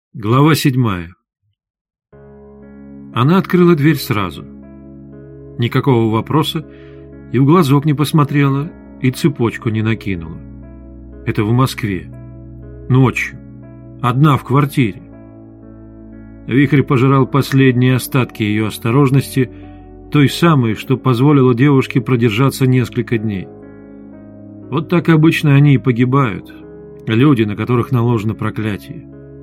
Глава 7. Она открыла дверь сразу. Никакого вопроса, и в глазок не посмотрела, и цепочку не накинула. Это в Москве. Ночью. Одна в квартире. Вихрь пожирал последние остатки ее осторожности, той самой, что позволило девушке продержаться несколько дней. Вот так обычно они и погибают, люди, на которых наложено проклятие.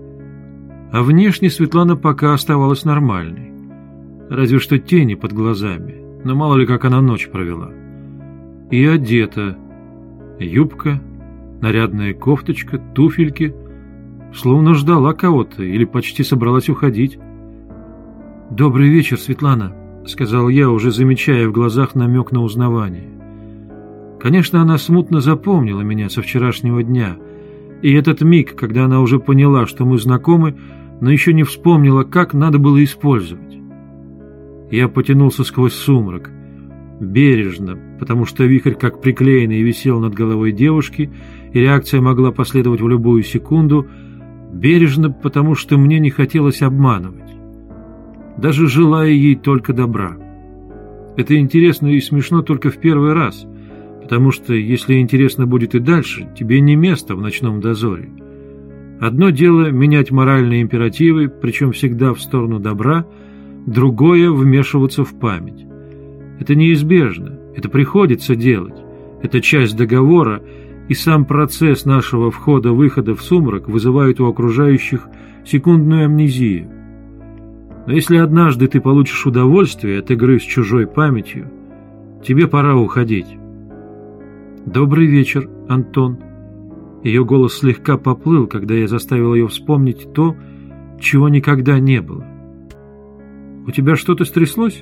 А внешне Светлана пока оставалась нормальной. Разве что тени под глазами, но мало ли как она ночь провела. И одета. Юбка, нарядная кофточка, туфельки. Словно ждала кого-то или почти собралась уходить. «Добрый вечер, Светлана», — сказал я, уже замечая в глазах намек на узнавание. Конечно, она смутно запомнила меня со вчерашнего дня, и этот миг, когда она уже поняла, что мы знакомы, но еще не вспомнила, как надо было использовать. Я потянулся сквозь сумрак, бережно, потому что вихрь как приклеенный висел над головой девушки, и реакция могла последовать в любую секунду, бережно, потому что мне не хотелось обманывать, даже желая ей только добра. Это интересно и смешно только в первый раз, потому что, если интересно будет и дальше, тебе не место в ночном дозоре. Одно дело менять моральные императивы, причем всегда в сторону добра, другое — вмешиваться в память. Это неизбежно, это приходится делать, это часть договора, и сам процесс нашего входа-выхода в сумрак вызывает у окружающих секундную амнезию. Но если однажды ты получишь удовольствие от игры с чужой памятью, тебе пора уходить. «Добрый вечер, Антон». Ее голос слегка поплыл, когда я заставил ее вспомнить то, чего никогда не было. «У тебя что-то стряслось?»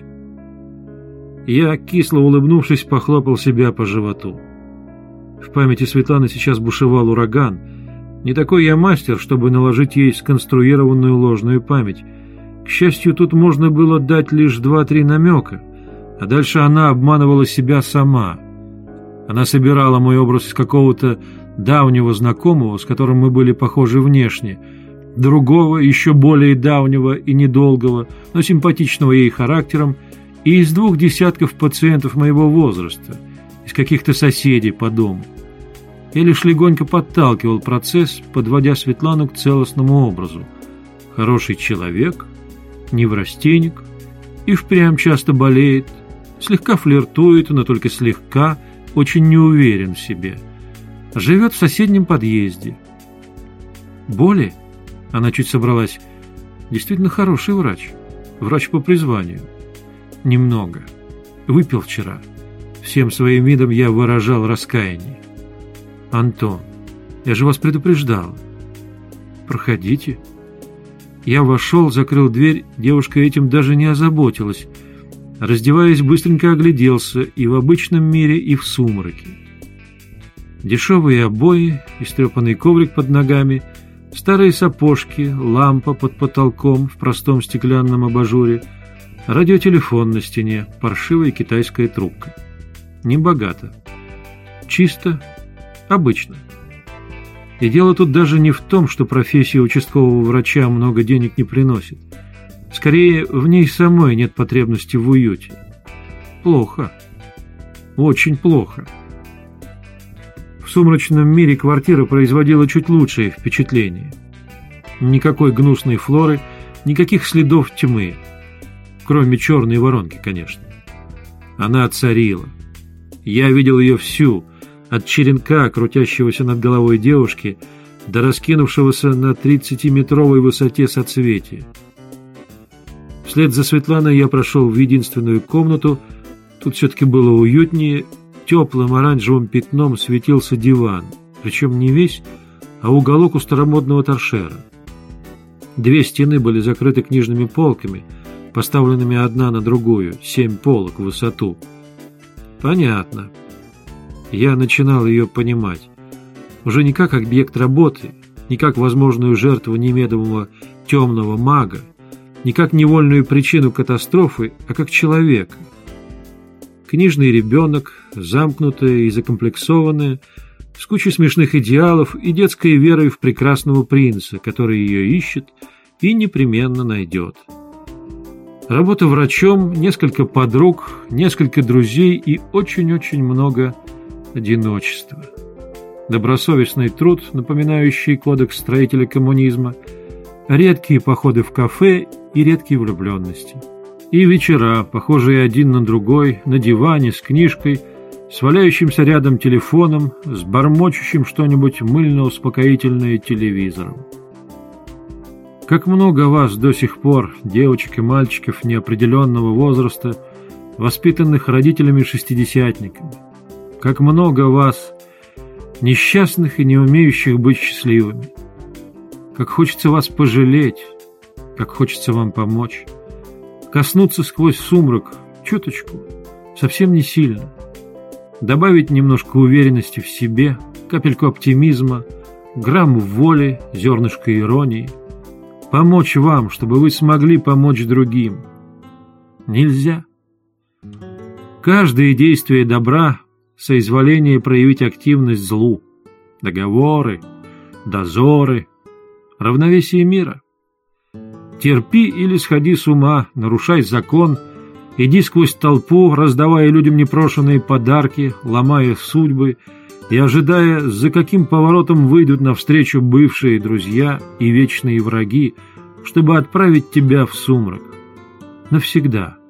Я, кисло улыбнувшись, похлопал себя по животу. В памяти Светланы сейчас бушевал ураган. Не такой я мастер, чтобы наложить ей сконструированную ложную память. К счастью, тут можно было дать лишь 2-3 намека, а дальше она обманывала себя сама. Она собирала мой образ из какого-то давнего знакомого, с которым мы были похожи внешне, другого, еще более давнего и недолгого, но симпатичного ей характером, и из 2 десятков пациентов моего возраста, из каких-то соседей по дому. Я лишь легонько подталкивал процесс, подводя Светлану к целостному образу. Хороший человек, неврастенник, и впрямь часто болеет, слегка флиртует, но только слегка, очень не уверен в себе. Живет в соседнем подъезде. Боли? Она чуть собралась. Действительно хороший врач. Врач по призванию. Немного. Выпил вчера. Всем своим видом я выражал раскаяние. «Антон, я же вас предупреждал. Проходите». Я вошел, закрыл дверь, девушка этим даже не озаботилась. Раздеваясь, быстренько огляделся и в обычном мире, и в сумраке. Дешевые обои, истрепанный коврик под ногами, старые сапожки, лампа под потолком в простом стеклянном абажуре, радиотелефон на стене, паршивая китайская трубка. Небогато. Чисто, обычно. И дело тут даже не в том, что профессия участкового врача много денег не приносит. Скорее, в ней самой нет потребности в уюте. Плохо. Очень плохо. В сумрачном мире квартира производила чуть лучшее впечатление. Никакой гнусной флоры, никаких следов тьмы. Кроме черной воронки, конечно. Она царила. Я видел ее всю, от черенка, крутящегося над головой девушки, до раскинувшегося на 30-метровой высоте соцветия. Вслед за Светланой я прошел в единственную комнату. Тут все-таки было уютнее. Теплым оранжевым пятном светился диван, причем не весь, а уголок у старомодного торшера. 2 стены были закрыты книжными полками, поставленными одна на другую, 7 полок в высоту. Понятно. Я начинал ее понимать. Уже не как объект работы, не как возможную жертву немедового темного мага, не как невольную причину катастрофы, а как человека. Книжный ребенок, замкнутая и закомплексованная, с кучей смешных идеалов и детской верой в прекрасного принца, который ее ищет и непременно найдет. Работа врачом, несколько подруг, несколько друзей и очень-очень много одиночества. Добросовестный труд, напоминающий кодекс строителя коммунизма, редкие походы в кафе и редкие влюбленности. И вечера, похожие один на другой, на диване с книжкой, с валяющимся рядом телефоном, с бормочущим что-нибудь мыльно-успокоительное телевизором. Как много вас до сих пор, девочек и мальчиков неопределенного возраста, воспитанных родителями-шестидесятниками. Как много вас, несчастных и не умеющих быть счастливыми. Как хочется вас пожалеть, как хочется вам помочь. Коснуться сквозь сумрак, чуточку, совсем не сильно. Добавить немножко уверенности в себе, капельку оптимизма, грамм воли, зернышко иронии. Помочь вам, чтобы вы смогли помочь другим. Нельзя. Каждое действие добра — соизволение проявить активность злу. Договоры, дозоры, равновесие мира. Терпи или сходи с ума, нарушай закон, иди сквозь толпу, раздавая людям непрошенные подарки, ломая судьбы и ожидая, за каким поворотом выйдут навстречу бывшие друзья и вечные враги, чтобы отправить тебя в сумрак. Навсегда.